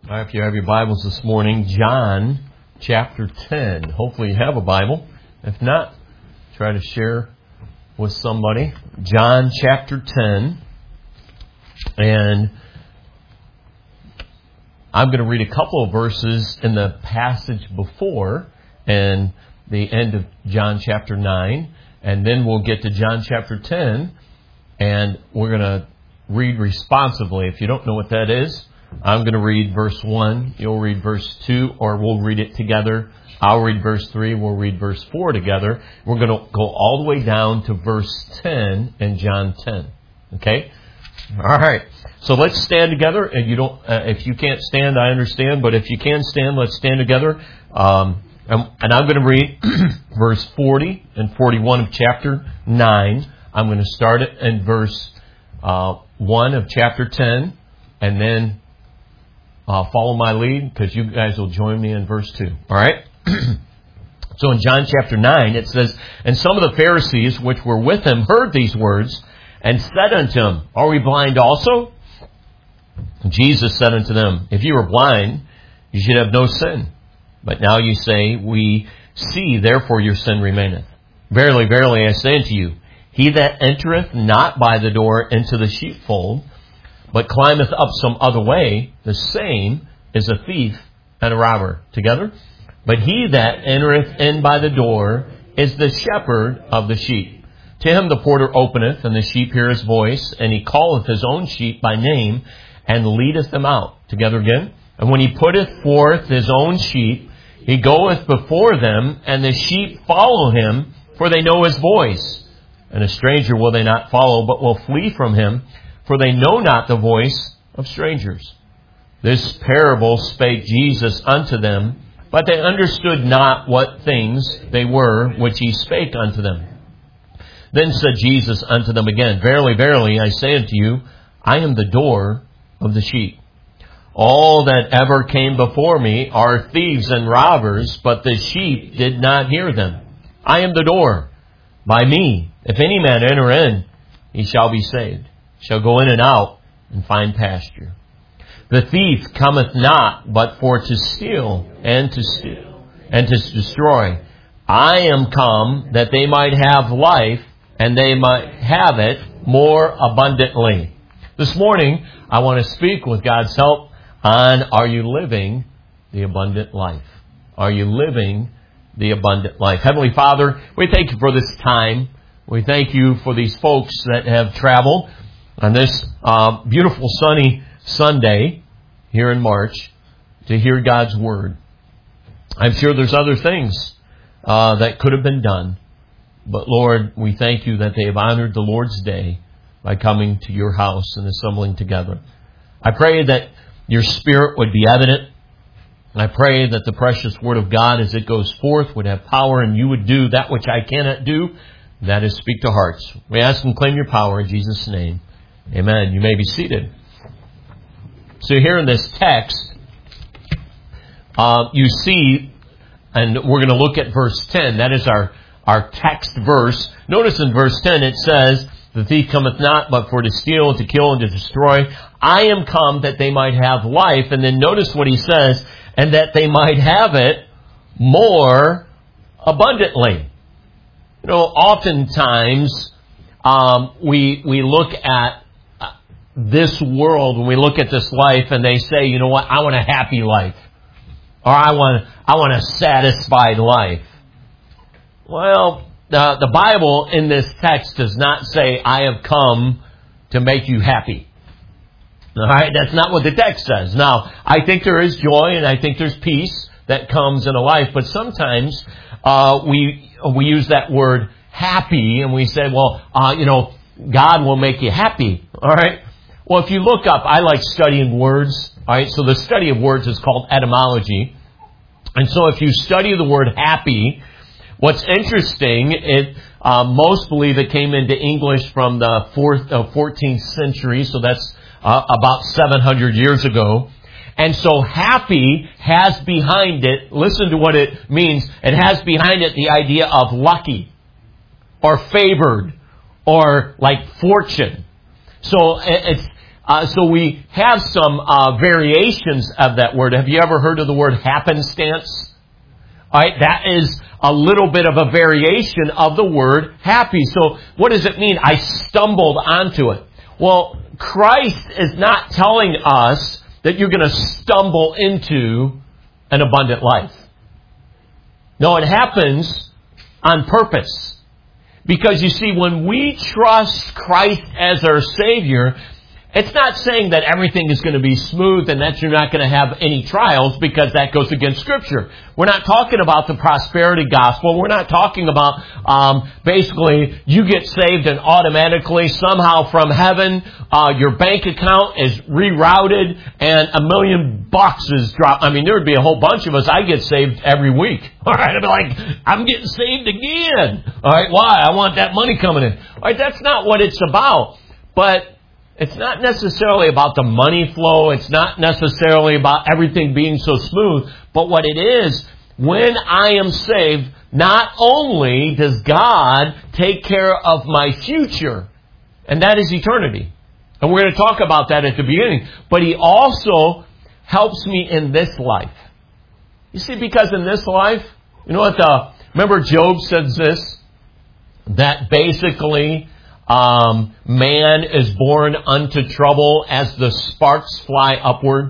If you have your Bibles this morning, John chapter 10. Hopefully you have a Bible. If not, try to share with somebody. John chapter 10. And I'm going to read a couple of verses in the passage before and the end of John chapter 9. And then we'll get to John chapter 10. And we're going to read responsively. If you don't know what that is, I'm going to read verse 1, you'll read verse 2, or we'll read it together. I'll read verse 3, we'll read verse 4 together. We're going to go all the way down to verse 10 in John 10. Okay? All right. So let's stand together. And if you can't stand, I understand. But if you can stand, let's stand together. And I'm going to read verse 40 and 41 of chapter 9. I'm going to start it in verse 1 of chapter 10, and then follow my lead, because you guys will join me in verse 2. All right? So in John chapter 9, it says, "And some of the Pharisees which were with him heard these words, and said unto him, Are we blind also? And Jesus said unto them, If you were blind, you should have no sin. But now you say, We see, therefore your sin remaineth. Verily, verily, I say unto you, he that entereth not by the door into the sheepfold, but climbeth up some other way, the same is a thief and a robber." Together? "But he that entereth in by the door is the shepherd of the sheep. To him the porter openeth, and the sheep hear his voice, and he calleth his own sheep by name, and leadeth them out." Together again. "And when he putteth forth his own sheep, he goeth before them, and the sheep follow him, for they know his voice. And a stranger will they not follow, but will flee from him, for they know not the voice of strangers. This parable spake Jesus unto them, but they understood not what things they were which he spake unto them. Then said Jesus unto them again, Verily, verily, I say unto you, I am the door of the sheep. All that ever came before me are thieves and robbers, but the sheep did not hear them. I am the door. By me, if any man enter in, he shall be saved, shall go in and out, and find pasture. The thief cometh not, but for to steal, and to destroy. I am come, that they might have life, and they might have it more abundantly." This morning, I want to speak with God's help on, are you living the abundant life? Are you living the abundant life? Heavenly Father, we thank you for this time. We thank you for these folks that have traveled on this beautiful sunny Sunday here in March to hear God's Word. I'm sure there's other things that could have been done. But Lord, we thank you that they have honored the Lord's day by coming to your house and assembling together. I pray that your Spirit would be evident. I pray that the precious Word of God, as it goes forth, would have power, and you would do that which I cannot do, that is speak to hearts. We ask and claim your power in Jesus' name. Amen. You may be seated. So here in this text, you see, and we're going to look at verse 10. That is our text verse. Notice in verse 10 it says, "The thief cometh not, but for to steal, and to kill, and to destroy. I am come that they might have life." And then notice what he says, "and that they might have it more abundantly." You know, oftentimes we look at this world, when we look at this life, and they say, you know what, I want a happy life. Or I want a satisfied life. Well, the Bible in this text does not say, I have come to make you happy. All right, that's not what the text says. Now, I think there is joy and I think there's peace that comes in a life, but sometimes we use that word happy and we say, well, God will make you happy. All right. Well, if you look up, I like studying words. All right. So the study of words is called etymology. And so if you study the word happy, what's interesting, most believe it came into English from the 14th century. So that's about 700 years ago. And so happy has behind it, listen to what it means, it has behind it the idea of lucky or favored or like fortune. So it's So we have some variations of that word. Have you ever heard of the word happenstance? All right, that is a little bit of a variation of the word happy. So what does it mean? I stumbled onto it. Well, Christ is not telling us that you're going to stumble into an abundant life. No, it happens on purpose. Because you see, when we trust Christ as our Savior, it's not saying that everything is going to be smooth and that you're not going to have any trials, because that goes against Scripture. We're not talking about the prosperity gospel. We're not talking about basically you get saved and automatically somehow from heaven your bank account is rerouted and $1 million is dropped. I mean, there would be a whole bunch of us. I get saved every week. All right, I'd be like, I'm getting saved again. All right, why? I want that money coming in. All right, that's not what it's about. But it's not necessarily about the money flow. It's not necessarily about everything being so smooth. But what it is, when I am saved, not only does God take care of my future, and that is eternity. And we're going to talk about that at the beginning. But He also helps me in this life. You see, because in this life, you know what? Remember Job says this, that basically man is born unto trouble as the sparks fly upward.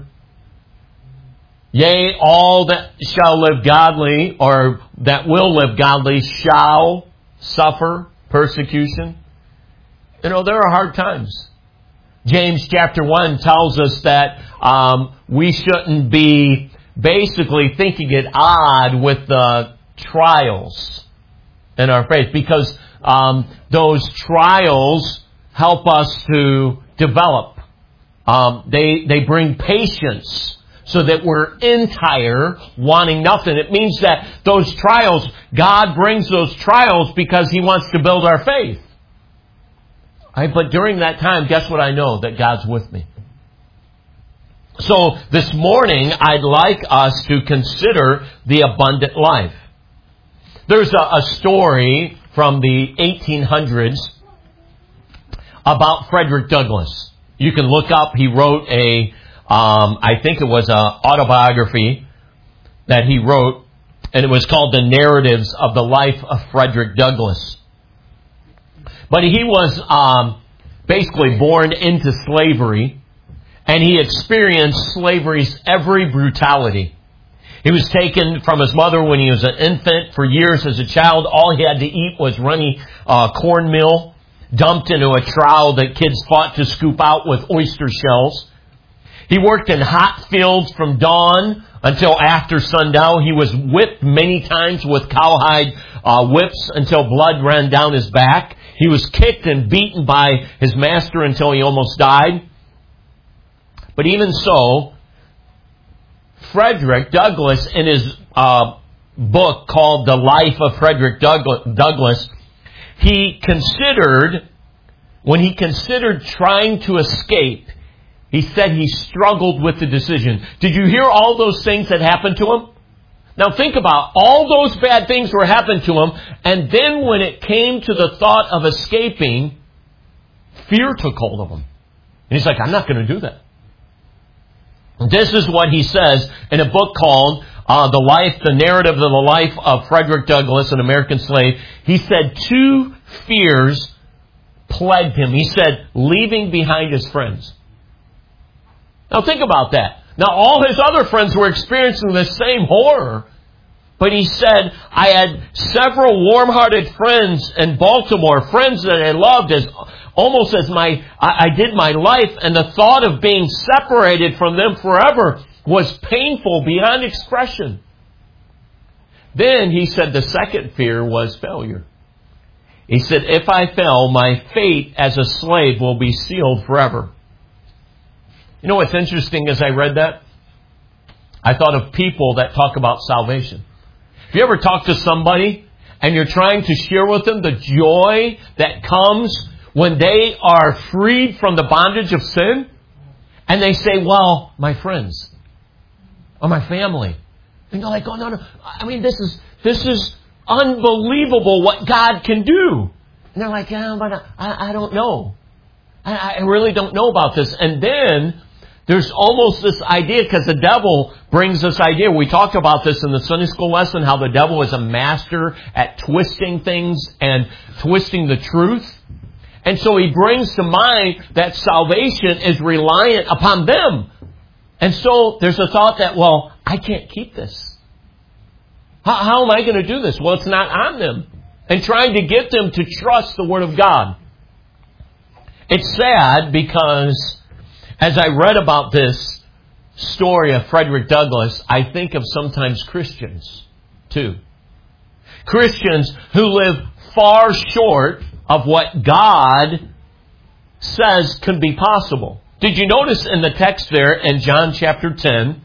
Yea, all that shall live godly, or that will live godly, shall suffer persecution. You know, there are hard times. James chapter 1 tells us that we shouldn't be basically thinking it odd with the trials in our faith, because those trials help us to develop. They bring patience so that we're entire, wanting nothing. It means that those trials, God brings those trials because He wants to build our faith. Right? But during that time, guess what I know? That God's with me. So this morning, I'd like us to consider the abundant life. There's a story from the 1800s about Frederick Douglass. You can look up, he wrote I think it was an autobiography that he wrote, and it was called The Narratives of the Life of Frederick Douglass. But he was basically born into slavery, and he experienced slavery's every brutality. He was taken from his mother when he was an infant. For years as a child, all he had to eat was runny cornmeal, dumped into a trowel that kids fought to scoop out with oyster shells. He worked in hot fields from dawn until after sundown. He was whipped many times with cowhide whips until blood ran down his back. He was kicked and beaten by his master until he almost died. But even so, Frederick Douglass, in his book called The Life of Frederick Douglass, when he considered trying to escape, he said he struggled with the decision. Did you hear all those things that happened to him? Now think about all those bad things were happening to him, and then when it came to the thought of escaping, fear took hold of him. And he's like, I'm not going to do that. This is what he says in a book called The Narrative of the Life of Frederick Douglass, an American slave. He said 2 fears plagued him. He said, leaving behind his friends. Now think about that. Now all his other friends were experiencing the same horror. But he said, I had several warm-hearted friends in Baltimore, friends that I loved almost as I did my life, and the thought of being separated from them forever was painful beyond expression. Then he said the second fear was failure. He said, if I fail, my fate as a slave will be sealed forever. You know what's interesting as I read that? I thought of people that talk about salvation. Have you ever talked to somebody and you're trying to share with them the joy that comes when they are freed from the bondage of sin? And they say, well, my friends or my family. And you're like, oh, no. I mean, this is unbelievable what God can do. And they're like, yeah, but I don't know. I really don't know about this. And then there's almost this idea, because the devil brings this idea. We talked about this in the Sunday school lesson, how the devil is a master at twisting things and twisting the truth. And so he brings to mind that salvation is reliant upon them. And so there's a thought that, well, I can't keep this. How am I going to do this? Well, it's not on them. And trying to get them to trust the Word of God. It's sad because as I read about this story of Frederick Douglass, I think of sometimes Christians too. Christians who live far short of what God says could be possible. Did you notice in the text there in John chapter 10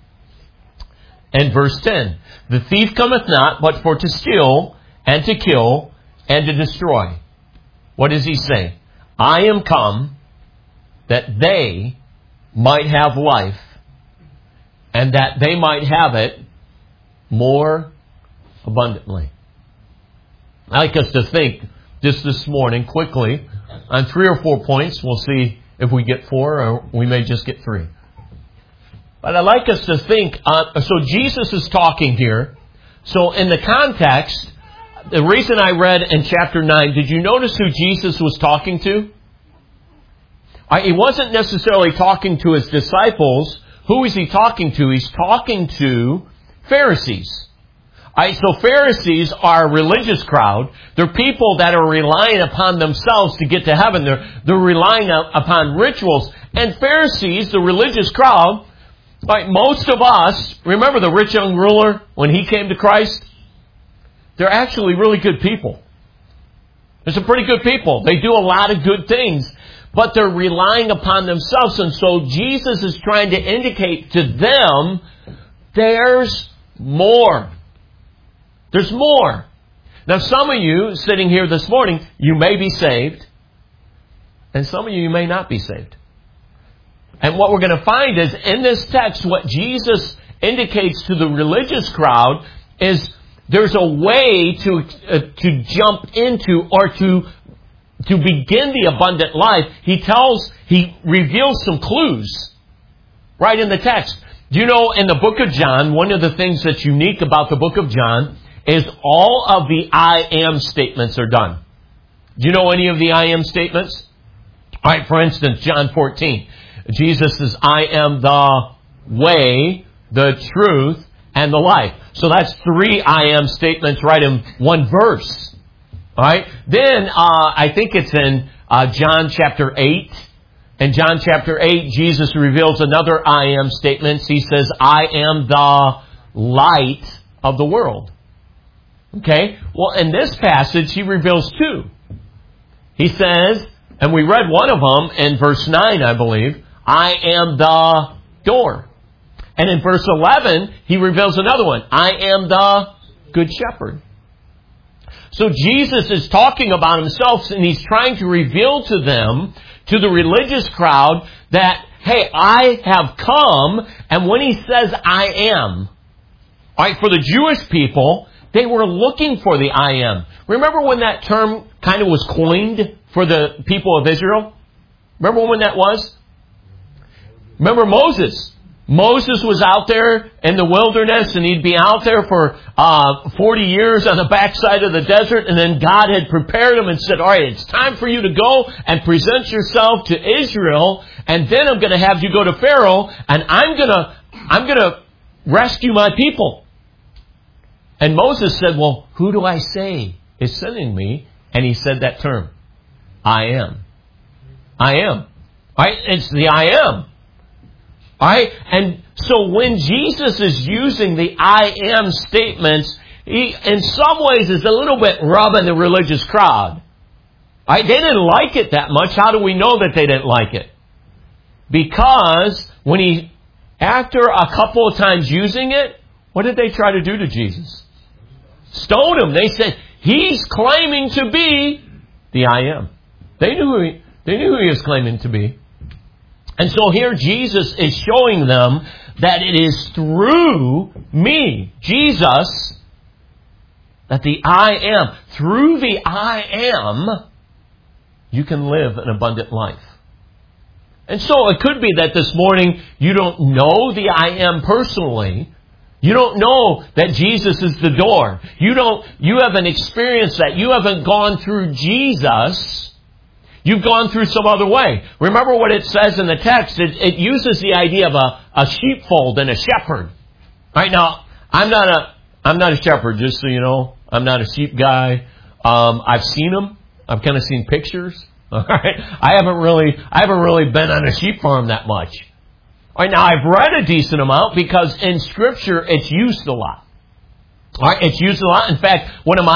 and verse 10? The thief cometh not but for to steal and to kill and to destroy. What does he say? I am come that they might have life and that they might have it more abundantly. I'd like us to think just this morning quickly on 3 or 4 points. We'll see if we get 4 or we may just get 3. But I'd like us to think, so Jesus is talking here. So in the context, the reason I read in chapter 9, did you notice who Jesus was talking to? He wasn't necessarily talking to his disciples. Who is he talking to? He's talking to Pharisees. So Pharisees are a religious crowd. They're people that are relying upon themselves to get to heaven. They're relying upon rituals. And Pharisees, the religious crowd, most of us, remember the rich young ruler when he came to Christ? They're actually really good people. They're some pretty good people. They do a lot of good things. But they're relying upon themselves. And so Jesus is trying to indicate to them, there's more. There's more. Now some of you sitting here this morning, you may be saved. And some of you may not be saved. And what we're going to find is in this text, what Jesus indicates to the religious crowd is there's a way to jump into or to begin the abundant life. He reveals some clues right in the text. Do you know in the book of John, one of the things that's unique about the book of John is all of the I am statements are done. Do you know any of the I am statements? All right, for instance, John 14. Jesus says, I am the way, the truth, and the life. So that's 3 I am statements right in one verse. All right. Then I think it's in John chapter 8. In John chapter 8, Jesus reveals another I am statement. He says, I am the light of the world. Okay. Well, in this passage, he reveals 2. He says, and we read one of them in verse 9, I believe, I am the door. And in verse 11, he reveals another one. I am the good shepherd. So Jesus is talking about himself, and he's trying to reveal to them, to the religious crowd, that, hey, I have come. And when he says I am, all right, for the Jewish people, they were looking for the I am. Remember when that term kind of was coined for the people of Israel? Remember when that was? Remember Moses. Moses was out there in the wilderness, and he'd be out there for 40 years on the backside of the desert, and then God had prepared him and said, all right, it's time for you to go and present yourself to Israel, and then I'm going to have you go to Pharaoh, and I'm going to rescue my people. And Moses said, well, who do I say is sending me? And he said that term, I am. I am. All right, it's the I am. All right, and so when Jesus is using the I am statements, he, in some ways, is a little bit rubbing the religious crowd. All right, they didn't like it that much. How do we know that they didn't like it? Because after a couple of times using it, what did they try to do to Jesus? Stone him. They said, he's claiming to be the I am. They knew who he was claiming to be. And so here Jesus is showing them that it is through me, Jesus, that the I am, through the I am, you can live an abundant life. And so it could be that this morning you don't know the I Am personally. You don't know that Jesus is the door. You haven't experienced that. You haven't gone through Jesus. You've gone through some other way. Remember what it says in the text. It uses the idea of a sheepfold and a shepherd. Right now, I'm not a shepherd, just so you know. I'm not a sheep guy. I've seen them. I've kind of seen pictures. All right. I haven't really been on a sheep farm that much. All right. Now I've read a decent amount because in Scripture it's used a lot. All right. It's used a lot. In fact,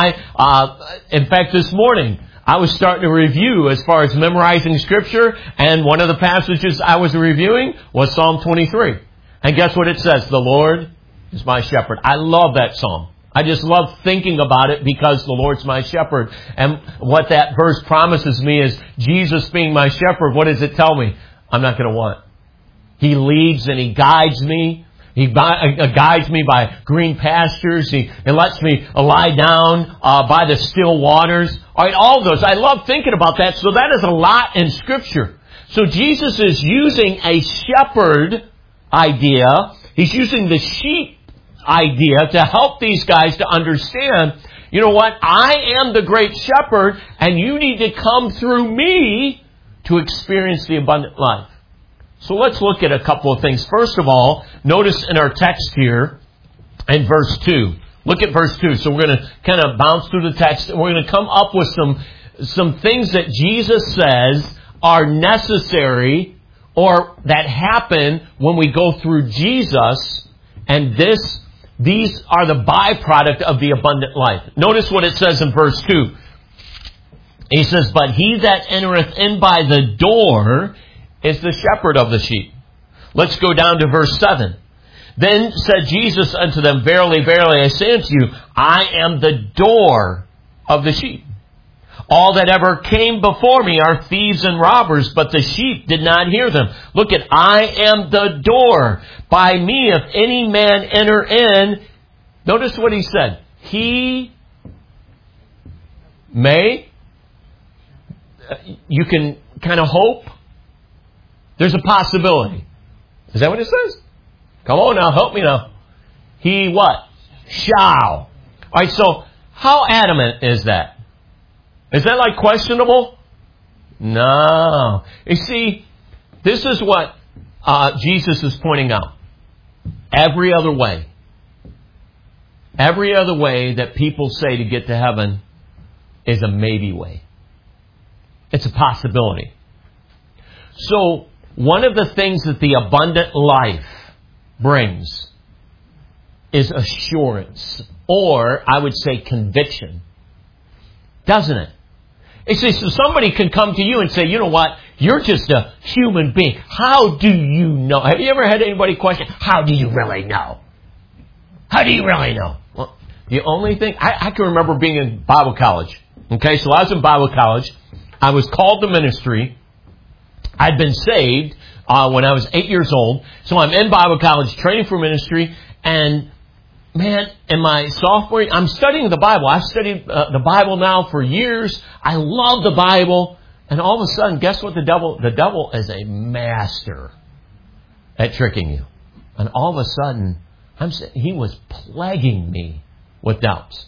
this morning I was starting to review as far as memorizing Scripture, and one of the passages I was reviewing was Psalm 23. And guess what it says? The Lord is my shepherd. I love that psalm. I just love thinking about it because the Lord's my shepherd. And what that verse promises me is Jesus being my shepherd. What does it tell me? I'm not going to want. He leads and He guides me. He guides me by green pastures. He lets me lie down by the still waters. All right, all of those. I love thinking about that. So that is a lot in Scripture. So Jesus is using a shepherd idea. He's using the sheep idea to help these guys to understand, you know what? I am the great shepherd, and you need to come through me to experience the abundant life. So let's look at a couple of things. First of all, notice in our text here in verse 2. Look at verse 2. So we're going to kind of bounce through the text, and we're going to come up with some things that Jesus says are necessary or that happen when we go through Jesus, and these are the byproduct of the abundant life. Notice what it says in verse 2. He says, but he that entereth in by the door is the shepherd of the sheep. Let's go down to verse 7. Then said Jesus unto them, verily, verily, I say unto you, I am the door of the sheep. All that ever came before me are thieves and robbers, but the sheep did not hear them. Look at, I am the door. By me, if any man enter in, notice what he said. He may, you can kind of hope. There's a possibility. Is that what it says? Come on now, help me now. He what? Shall. All right, so how adamant is that? Is that like questionable? No. You see, this is what Jesus is pointing out. Every other way that people say to get to heaven is a maybe way. It's a possibility. So, one of the things that the abundant life brings is assurance, or I would say conviction. Doesn't it? You see, so somebody can come to you and say, you know what, you're just a human being. How do you know? Have you ever had anybody question, how do you really know? How do you really know? Well, the only thing, I can remember being in Bible college. Okay, so I was in Bible college. I was called to ministry. I'd been saved when I was 8 years old. So I'm in Bible college, training for ministry, and man, in my sophomore year, I'm studying the Bible. I've studied the Bible now for years. I love the Bible. And all of a sudden, guess what the devil is a master at tricking you. And all of a sudden, he was plaguing me with doubts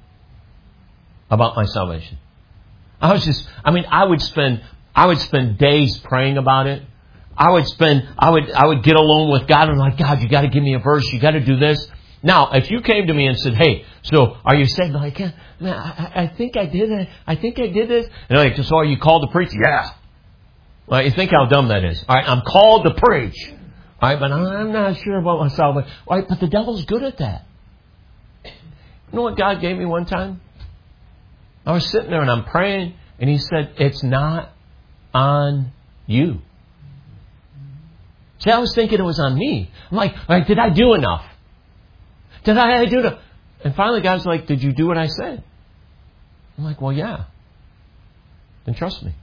about my salvation. I would spend days praying about it. I would get alone with God and I'm like, God, you got to give me a verse. You got to do this. Now, if you came to me and said, hey, so are you saved? I'm like, man, I think I did it. I think I did this. And I'm like, so are you called to preach? Yeah. Well, you think how dumb that is. All right, I'm called to preach. All right, but I'm not sure about myself. All right, but the devil's good at that. You know what God gave me one time? I was sitting there and I'm praying and He said, it's not on you. See, I was thinking it was on me. I'm like, all right, did I do enough? Did I do enough? And finally God's like, did you do what I said? I'm like, well, yeah. Then trust me.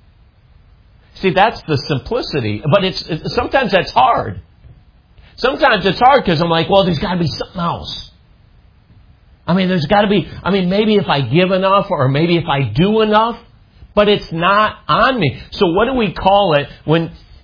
See, that's the simplicity. But sometimes that's hard. Sometimes it's hard because I'm like, well, there's got to be something else. There's got to be, maybe if I give enough or maybe if I do enough, but it's not on me. So what do we call it when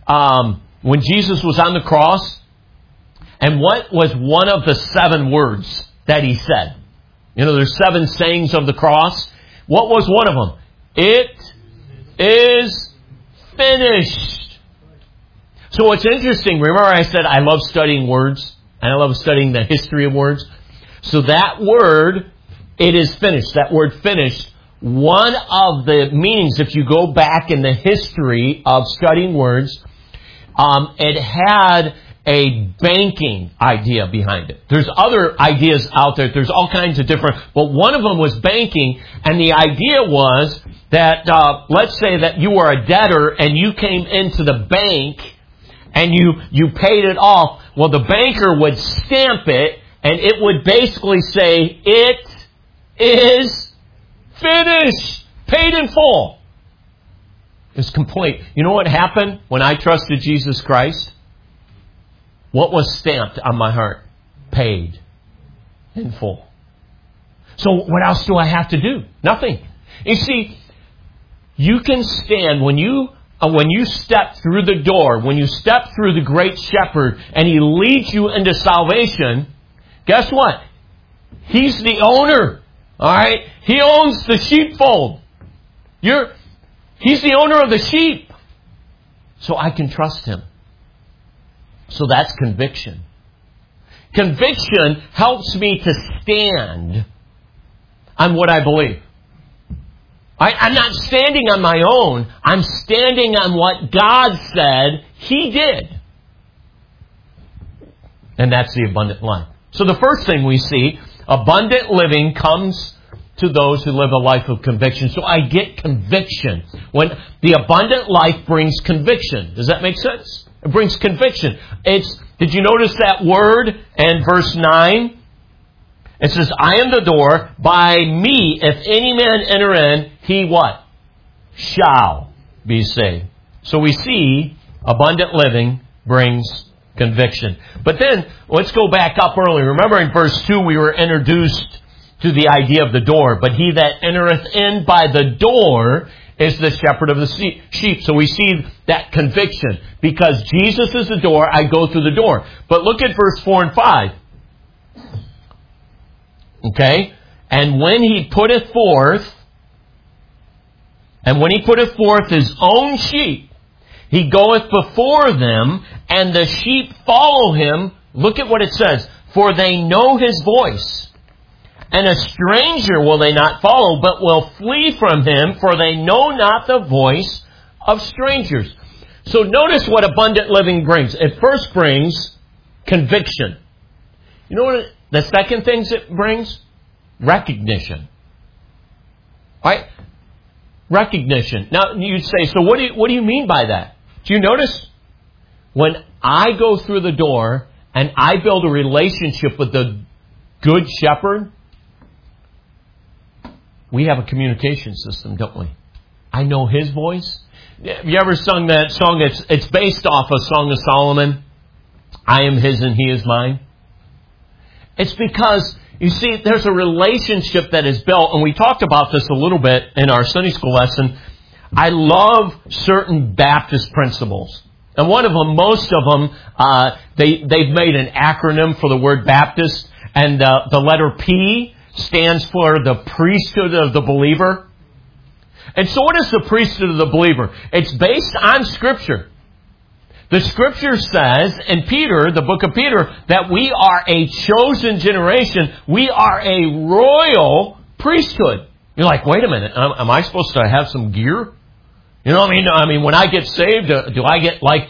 when Jesus was on the cross, and what was one of the 7 words that he said? You know, there's 7 sayings of the cross. What was one of them? It is finished. So what's interesting, remember I said I love studying words, and I love studying the history of words. So that word, it is finished, that word finished, one of the meanings, if you go back in the history of studying words, it had a banking idea behind it. There's other ideas out there. There's all kinds of different, but one of them was banking, and the idea was that, let's say that you were a debtor and you came into the bank and you paid it off. Well, the banker would stamp it, and it would basically say, it is finished, paid in full. It's complete. You know what happened when I trusted Jesus Christ? What was stamped on my heart? Paid in full. So what else do I have to do? Nothing. You see, you can stand when you step through the door, when you step through the great shepherd and he leads you into salvation, guess what? He's the owner. All right? He owns the sheepfold. He's the owner of the sheep. So I can trust him. So that's conviction. Conviction helps me to stand on what I believe. I'm not standing on my own. I'm standing on what God said He did. And that's the abundant life. So the first thing we see, abundant living comes to those who live a life of conviction. So I get conviction. When the abundant life brings conviction. Does that make sense? It brings conviction. Did you notice that word in verse 9? It says, I am the door. By me, if any man enter in, he what? Shall be saved. So we see abundant living brings conviction. But then, let's go back up early. Remember in verse 2, we were introduced to the idea of the door. But he that entereth in by the door is the shepherd of the sheep. So we see that conviction. Because Jesus is the door, I go through the door. But look at verse 4 and 5. Okay? And when he putteth forth his own sheep, he goeth before them, and the sheep follow him. Look at what it says. For they know his voice. And a stranger will they not follow, but will flee from him, for they know not the voice of strangers. So notice what abundant living brings. It first brings conviction. You know what the second thing it brings? Recognition. Right? Recognition. Now you'd say, so what do you mean by that? Do you notice? When I go through the door and I build a relationship with the good shepherd, we have a communication system, don't we? I know his voice. Have you ever sung that song? It's based off a Song of Solomon. I am his and he is mine. It's because, you see, there's a relationship that is built, and we talked about this a little bit in our Sunday school lesson. I love certain Baptist principles. And one of them, most of them, they've made an acronym for the word Baptist, and the letter P stands for the priesthood of the believer. And so what is the priesthood of the believer? It's based on Scripture. The Scripture says in Peter, the book of Peter, that we are a chosen generation. We are a royal priesthood. You're like, wait a minute, am I supposed to have some gear? You know what I mean? I mean, when I get saved, do I get like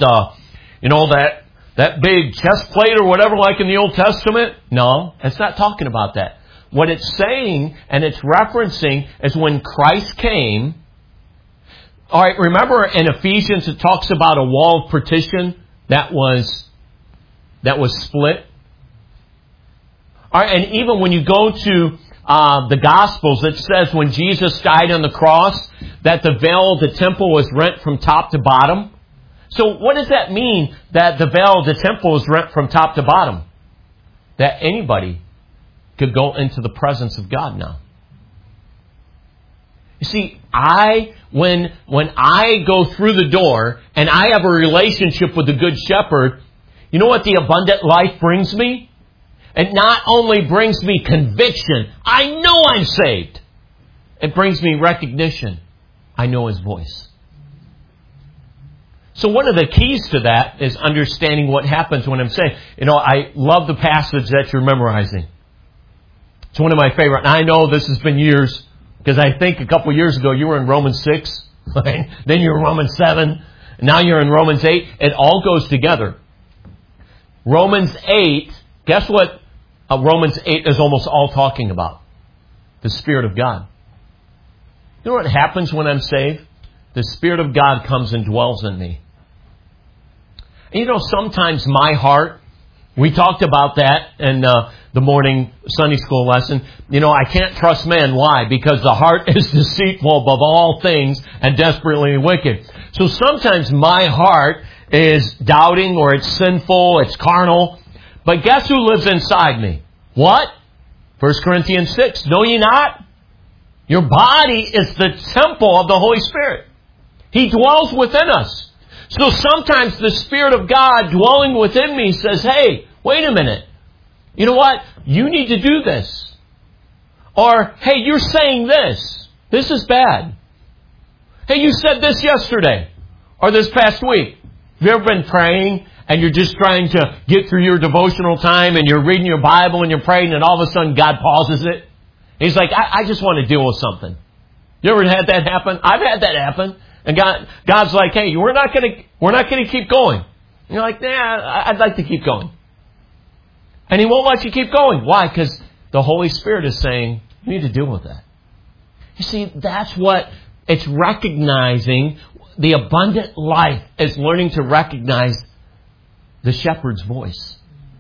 that big chest plate or whatever like in the Old Testament? No, it's not talking about that. What it's saying and it's referencing is when Christ came. All right, remember in Ephesians it talks about a wall of partition that was split. All right, and even when you go to the Gospels, it says when Jesus died on the cross that the veil of the temple was rent from top to bottom. So what does that mean that the veil of the temple is rent from top to bottom? That anybody could go into the presence of God now. You see, when I go through the door and I have a relationship with the Good Shepherd, you know what the abundant life brings me? It not only brings me conviction, I know I'm saved. It brings me recognition. I know His voice. So one of the keys to that is understanding what happens when I'm saved. I love the passage that you're memorizing. It's one of my favorite. And I know this has been years, because I think a couple years ago you were in Romans 6, right? Then you were in Romans 7, and now you're in Romans 8. It all goes together. Romans 8, guess what Romans 8 is almost all talking about? The Spirit of God. You know what happens when I'm saved? The Spirit of God comes and dwells in me. And sometimes my heart, we talked about that in the morning Sunday school lesson. I can't trust man. Why? Because the heart is deceitful above all things and desperately wicked. So sometimes my heart is doubting, or it's sinful, it's carnal. But guess who lives inside me? What? 1 Corinthians 6. Know ye not? Your body is the temple of the Holy Spirit. He dwells within us. So sometimes the Spirit of God dwelling within me says, hey, wait a minute. You know what? You need to do this. Or, hey, you're saying this. This is bad. Hey, you said this yesterday or this past week. Have you ever been praying and you're just trying to get through your devotional time and you're reading your Bible and you're praying and all of a sudden God pauses it? He's like, I just want to deal with something. You ever had that happen? I've had that happen. And God's like, hey, we're not going to keep going. And you're like, nah, I'd like to keep going. And He won't let you keep going. Why? Because the Holy Spirit is saying, you need to deal with that. You see, that's what it's recognizing. The abundant life is learning to recognize the shepherd's voice.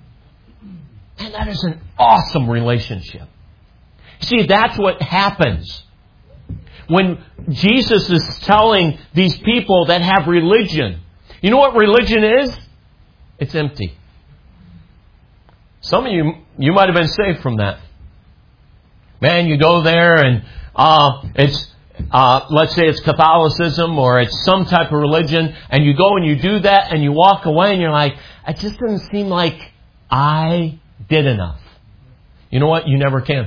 And that is an awesome relationship. You see, that's what happens. When Jesus is telling these people that have religion, you know what religion is? It's empty. Some of you might have been saved from that. Man, you go there and it's let's say it's Catholicism or it's some type of religion, and you go and you do that and you walk away and you're like, it just doesn't seem like I did enough. You know what? You never can.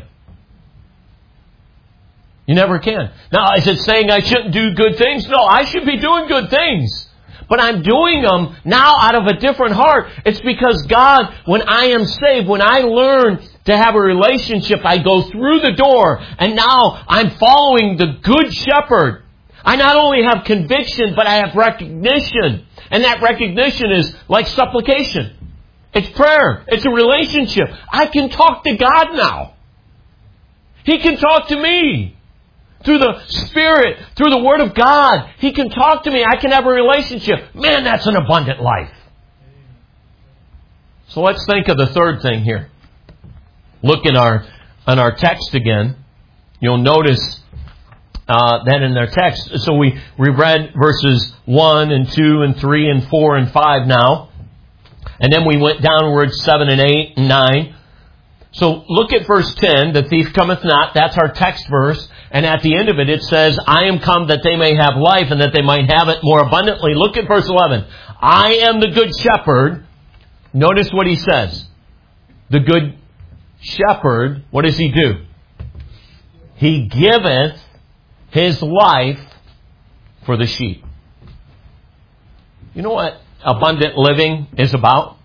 You never can. Now, is it saying I shouldn't do good things? No, I should be doing good things. But I'm doing them now out of a different heart. It's because God, when I am saved, when I learn to have a relationship, I go through the door and now I'm following the Good Shepherd. I not only have conviction, but I have recognition. And that recognition is like supplication. It's prayer. It's a relationship. I can talk to God now. He can talk to me. Through the Spirit, through the Word of God, He can talk to me. I can have a relationship. Man, that's an abundant life. So let's think of the third thing here. Look in our text again. You'll notice that in our text. So we read verses 1 and 2 and 3 and 4 and 5 now. And then we went downwards 7 and 8 and 9. So look at verse 10, the thief cometh not. That's our text verse. And at the end of it, it says, I am come that they may have life and that they might have it more abundantly. Look at verse 11. I am the good shepherd. Notice what he says. The good shepherd, what does he do? He giveth his life for the sheep. You know what abundant living is about?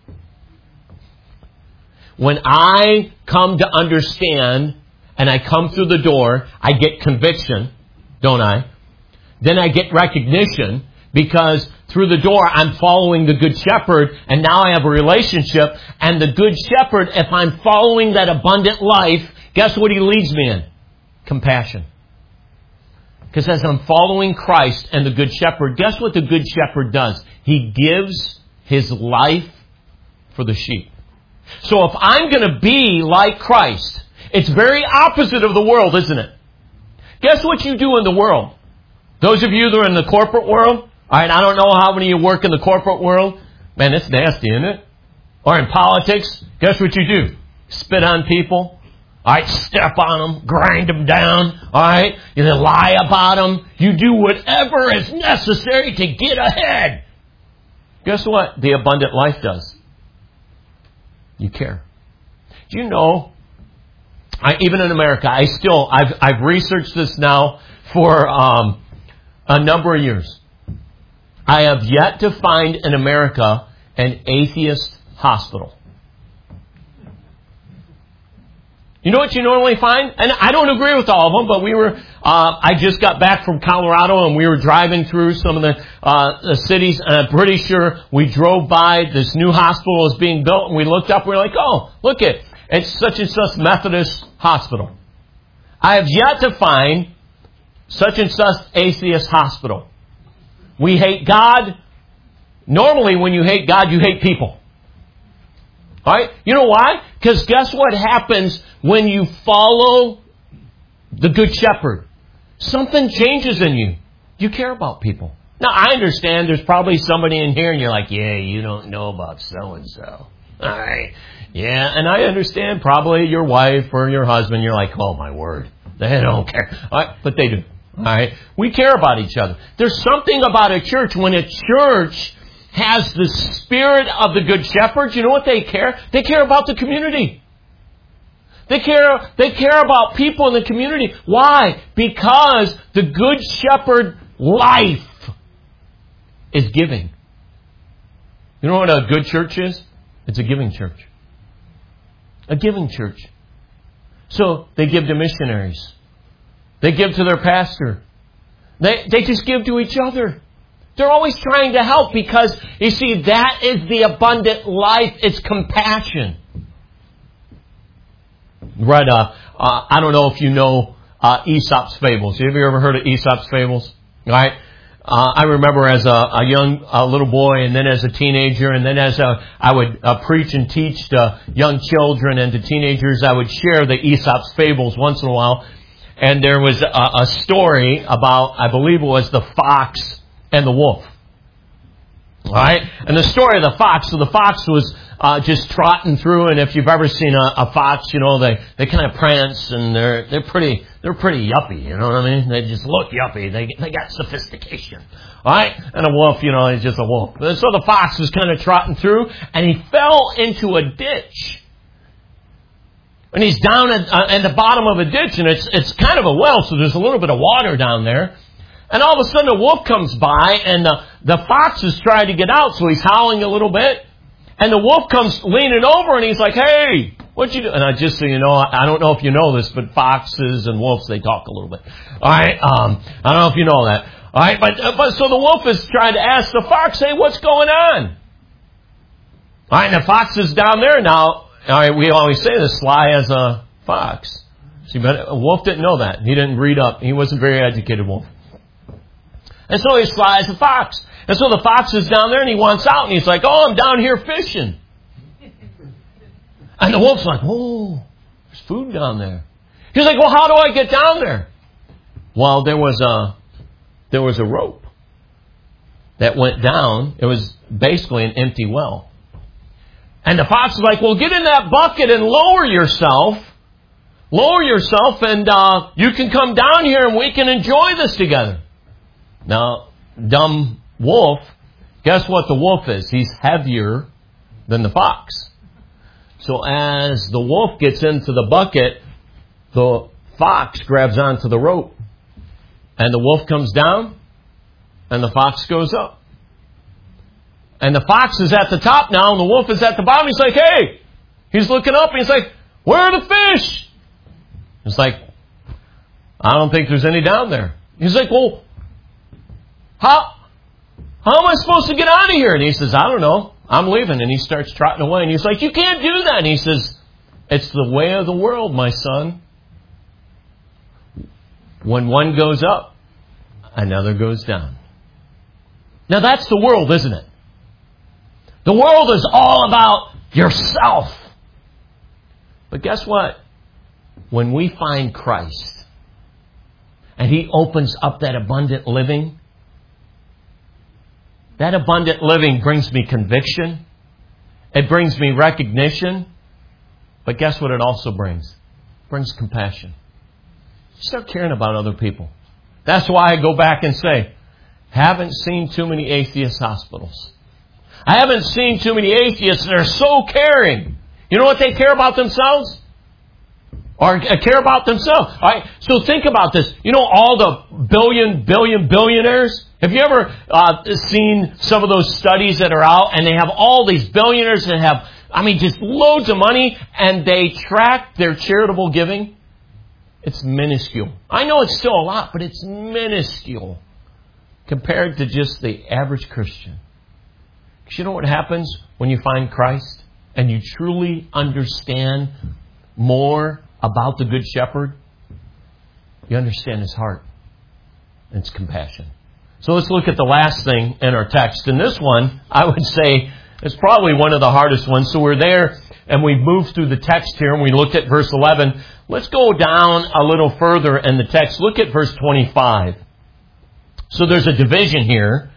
When I come to understand and I come through the door, I get conviction, don't I? Then I get recognition because through the door I'm following the Good Shepherd and now I have a relationship. And the Good Shepherd, if I'm following that abundant life, guess what He leads me in? Compassion. Because as I'm following Christ and the Good Shepherd, guess what the Good Shepherd does? He gives His life for the sheep. So if I'm going to be like Christ, it's very opposite of the world, isn't it? Guess what you do in the world? Those of you that are in the corporate world, all right, I don't know how many of you work in the corporate world. Man, it's nasty, isn't it? Or in politics, guess what you do? Spit on people. All right, step on them, grind them down. All right, you lie about them. You do whatever is necessary to get ahead. Guess what? The abundant life does. You care. Do you know? Even in America, I've researched this now for a number of years. I have yet to find in America an atheist hospital. You know what you normally find? And I don't agree with all of them, but I just got back from Colorado and we were driving through some of the cities, and I'm pretty sure we drove by this new hospital is being built, and we looked up and we were like, oh, look it's such and such Methodist hospital. I have yet to find such and such atheist hospital. We hate God. Normally when you hate God, you hate people. All right? You know why? Because guess what happens when you follow the Good Shepherd? Something changes in you. You care about people. Now, I understand there's probably somebody in here and you're like, yeah, you don't know about so-and-so. All right. Yeah, and I understand probably your wife or your husband, you're like, oh, my word. They don't care. All right, but they do. All right. We care about each other. There's something about a church. When a church has the spirit of the Good Shepherd, you know what they care? They care about the community. They care about people in the community. Why? Because the Good Shepherd life is giving. You know what a good church is? It's a giving church. A giving church. So they give to missionaries. They give to their pastor. They just give to each other. They're always trying to help because, you see, that is the abundant life. It's compassion. Right, I don't know if you know Aesop's Fables. Have you ever heard of Aesop's Fables? All right. I remember as a young little boy, and then as a teenager, and then as I would preach and teach to young children and to teenagers, I would share the Aesop's Fables once in a while. And there was a story about, I believe it was the fox and the wolf. All right? And the story of the fox, so the fox was just trotting through, and if you've ever seen a fox, you know, they kind of prance, and they're pretty yuppie, you know what I mean? They just look yuppie. They got sophistication. All right? And a wolf, you know, is just a wolf. And so the fox was kind of trotting through, and he fell into a ditch. And he's down at the bottom of a ditch, and it's kind of a well, so there's a little bit of water down there. And all of a sudden a wolf comes by, and the fox is trying to get out, so he's howling a little bit. And the wolf comes leaning over, and he's like, hey, what'd you do? And just so you know, I don't know if you know this, but foxes and wolves, they talk a little bit. All right, I don't know if you know that. All right, but so the wolf is trying to ask the fox, hey, what's going on? All right, and the fox is down there now. All right, we always say this, sly as a fox. See, but a wolf didn't know that. He didn't read up. He wasn't a very educated wolf. And so he's sly as a fox. And so the fox is down there and he wants out, and he's like, oh, I'm down here fishing. And the wolf's like, oh, there's food down there. He's like, well, how do I get down there? Well, there was a rope that went down. It was basically an empty well. And the fox is like, well, get in that bucket and lower yourself, and you can come down here and we can enjoy this together. Now, dumb wolf, guess what the wolf is? He's heavier than the fox. So as the wolf gets into the bucket, the fox grabs onto the rope. And the wolf comes down, and the fox goes up. And the fox is at the top now, and the wolf is at the bottom. He's like, hey! He's looking up, and he's like, where are the fish? It's like, I don't think there's any down there. He's like, well, how am I supposed to get out of here? And he says, I don't know. I'm leaving. And he starts trotting away. And he's like, you can't do that. And he says, it's the way of the world, my son. When one goes up, another goes down. Now that's the world, isn't it? The world is all about yourself. But guess what? When we find Christ, and He opens up that abundant living, that abundant living brings me conviction. It brings me recognition. But guess what it also brings? brings compassion. You start caring about other people. That's why I go back and say, haven't seen too many atheist hospitals. I haven't seen too many atheists that are so caring. You know what they care about themselves? Or care about themselves. All right, so think about this. You know all the billionaires? Have you ever seen some of those studies that are out and they have all these billionaires that have, just loads of money, and they track their charitable giving? It's minuscule. I know it's still a lot, but it's minuscule compared to just the average Christian. Because you know what happens when you find Christ and you truly understand more about the Good Shepherd? You understand His heart and His compassion. So let's look at the last thing in our text. And this one, I would say, is probably one of the hardest ones. So we're there and we moved through the text here and we looked at verse 11. Let's go down a little further in the text. Look at verse 25. So there's a division here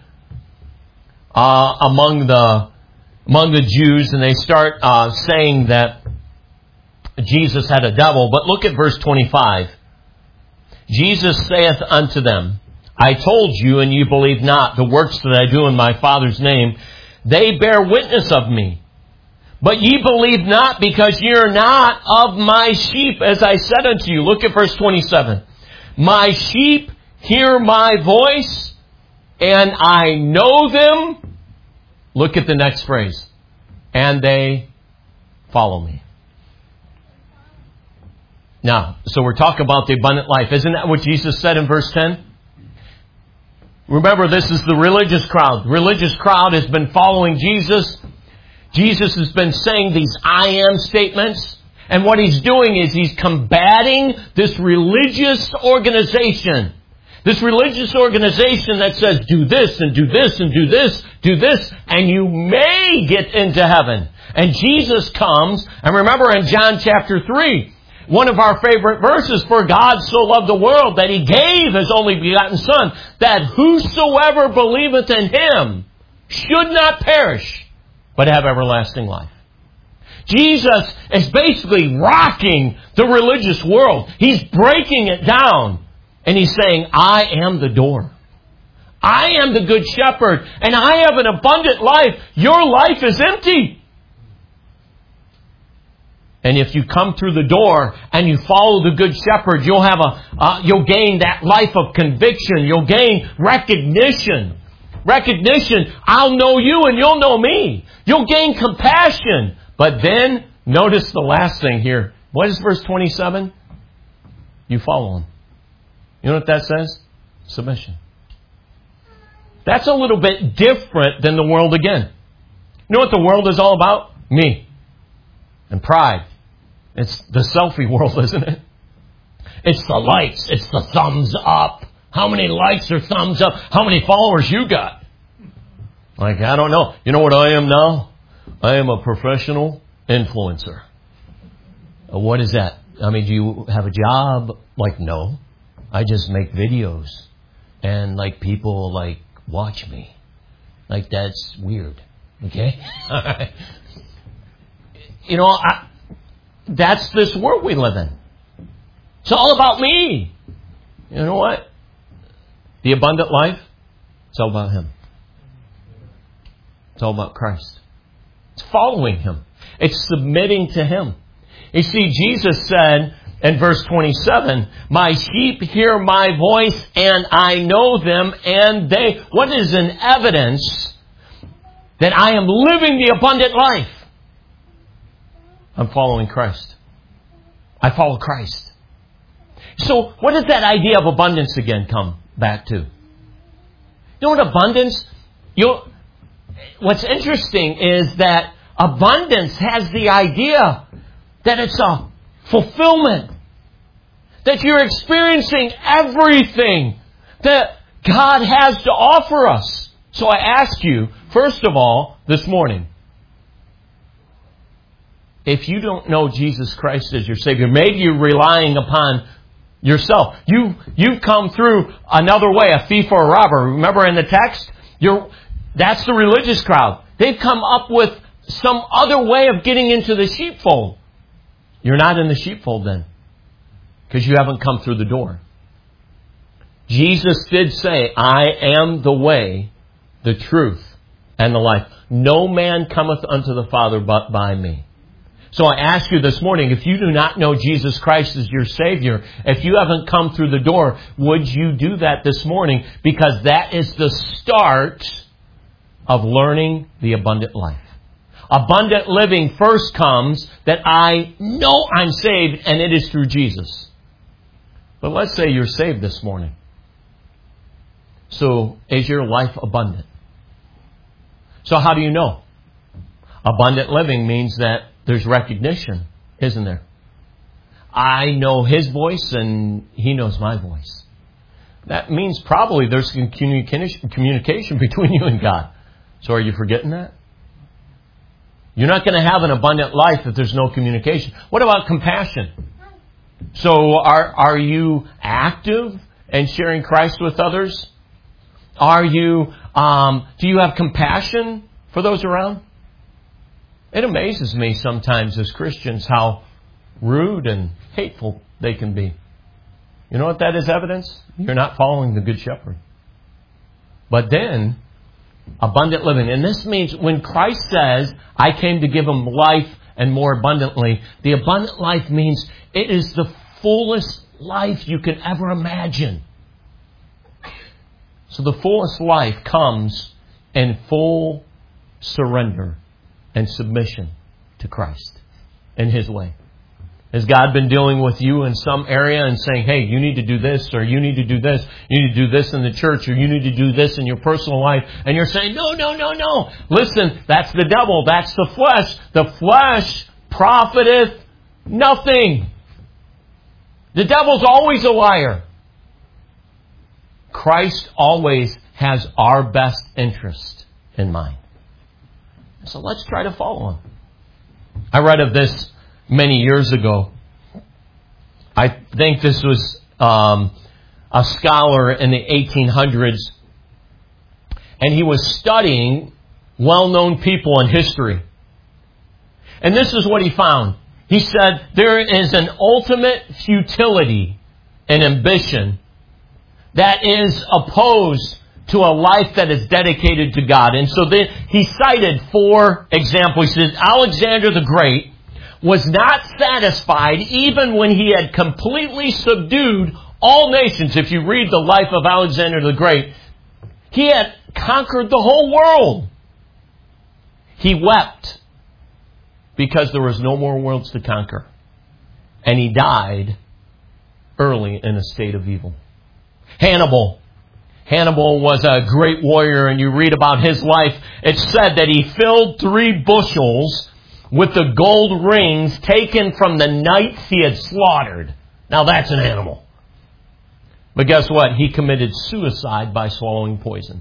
among the Jews, and they start saying that Jesus had a devil. But look at verse 25. Jesus saith unto them, I told you, and you believe not. The works that I do in my Father's name, they bear witness of me. But ye believe not, because ye are not of my sheep, as I said unto you. Look at verse 27. My sheep hear my voice, and I know them. Look at the next phrase. And they follow me. Now, so we're talking about the abundant life. Isn't that what Jesus said in verse 10? Remember, this is the religious crowd. The religious crowd has been following Jesus. Jesus has been saying these I am statements. And what He's doing is He's combating this religious organization. This religious organization that says, do this and do this and do this, do this, and you may get into heaven. And Jesus comes, and remember in John chapter 3, one of our favorite verses, for God so loved the world that He gave His only begotten Son, that whosoever believeth in Him should not perish, but have everlasting life. Jesus is basically rocking the religious world. He's breaking it down. And He's saying, I am the door. I am the good shepherd. And I have an abundant life. Your life is empty. And if you come through the door and you follow the good shepherd, you'll gain that life of conviction. You'll gain recognition. Recognition. I'll know you and you'll know me. You'll gain compassion. But then, notice the last thing here. What is verse 27? You follow Him. You know what that says? Submission. That's a little bit different than the world again. You know what the world is all about? Me. And pride. It's the selfie world, isn't it? It's the likes. It's the thumbs up. How many likes or thumbs up? How many followers you got? Like, I don't know. You know what I am now? I am a professional influencer. What is that? Do you have a job? Like, no. I just make videos. And, people, watch me. That's weird. Okay? That's this world we live in. It's all about me. You know what? The abundant life, it's all about Him. It's all about Christ. It's following Him. It's submitting to Him. You see, Jesus said in verse 27, my sheep hear my voice and I know them and they... What is an evidence that I am living the abundant life? I'm following Christ. I follow Christ. So what does that idea of abundance again come back to? You know what abundance... What's interesting is that abundance has the idea that it's a fulfillment. That you're experiencing everything that God has to offer us. So I ask you, first of all, this morning, if you don't know Jesus Christ as your Savior, maybe you're relying upon yourself. You've come through another way, a thief or a robber. Remember in the text? That's the religious crowd. They've come up with some other way of getting into the sheepfold. You're not in the sheepfold then. because you haven't come through the door. Jesus did say, I am the way, the truth, and the life. No man cometh unto the Father but by me. So I ask you this morning, if you do not know Jesus Christ as your Savior, if you haven't come through the door, would you do that this morning? Because that is the start of learning the abundant life. Abundant living first comes that I know I'm saved, and it is through Jesus. But let's say you're saved this morning. So is your life abundant? So how do you know? Abundant living means that there's recognition, isn't there? I know His voice and He knows my voice. That means probably there's communication between you and God. So are you forgetting that? You're not going to have an abundant life if there's no communication. What about compassion? So are you active in sharing Christ with others? Do you have compassion for those around? It amazes me sometimes as Christians how rude and hateful they can be. You know what that is evidence? You're not following the Good Shepherd. But then, abundant living. And this means when Christ says, I came to give them life and more abundantly, the abundant life means it is the fullest life you can ever imagine. So the fullest life comes in full surrender and submission to Christ in His way. Has God been dealing with you in some area and saying, hey, you need to do this, or you need to do this, you need to do this in the church, or you need to do this in your personal life, and you're saying, no. Listen, that's the devil, that's the flesh. The flesh profiteth nothing. The devil's always a liar. Christ always has our best interest in mind. So let's try to follow Him. I read of this many years ago. I think this was a scholar in the 1800s. And he was studying well-known people in history. And this is what he found. He said, there is an ultimate futility and ambition that is opposed to a life that is dedicated to God. And so then he cited 4 examples. He said, Alexander the Great was not satisfied even when he had completely subdued all nations. If you read the life of Alexander the Great, he had conquered the whole world. He wept because there was no more worlds to conquer. And he died early in a state of evil. Hannibal was a great warrior, and you read about his life. It's said that he filled 3 bushels with the gold rings taken from the knights he had slaughtered. Now that's an animal. But guess what? He committed suicide by swallowing poison.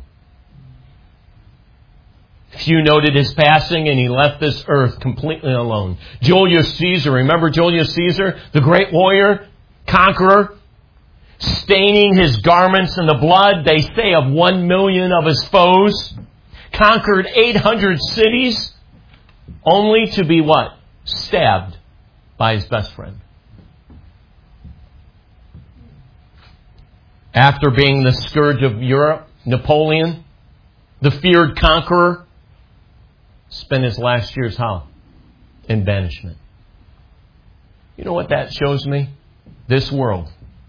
Few noted his passing, and he left this earth completely alone. Julius Caesar, remember Julius Caesar, the great warrior, conqueror, staining his garments in the blood, they say, of 1 million of his foes, conquered 800 cities, only to be what? Stabbed by his best friend. After being the scourge of Europe, Napoleon, the feared conqueror, spent his last years how? In banishment. You know what that shows me? This world.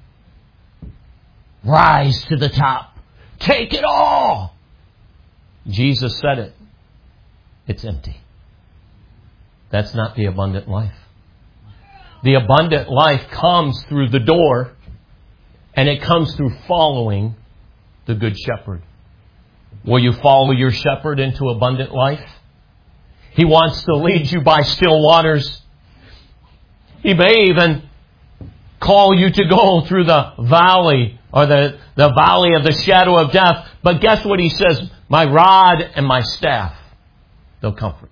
Rise to the top. Take it all. Jesus said it. It's empty. That's not the abundant life. The abundant life comes through the door, and it comes through following the Good Shepherd. Will you follow your shepherd into abundant life? He wants to lead you by still waters. He may even call you to go through the valley or the valley of the shadow of death. But guess what He says? My rod and my staff, they'll comfort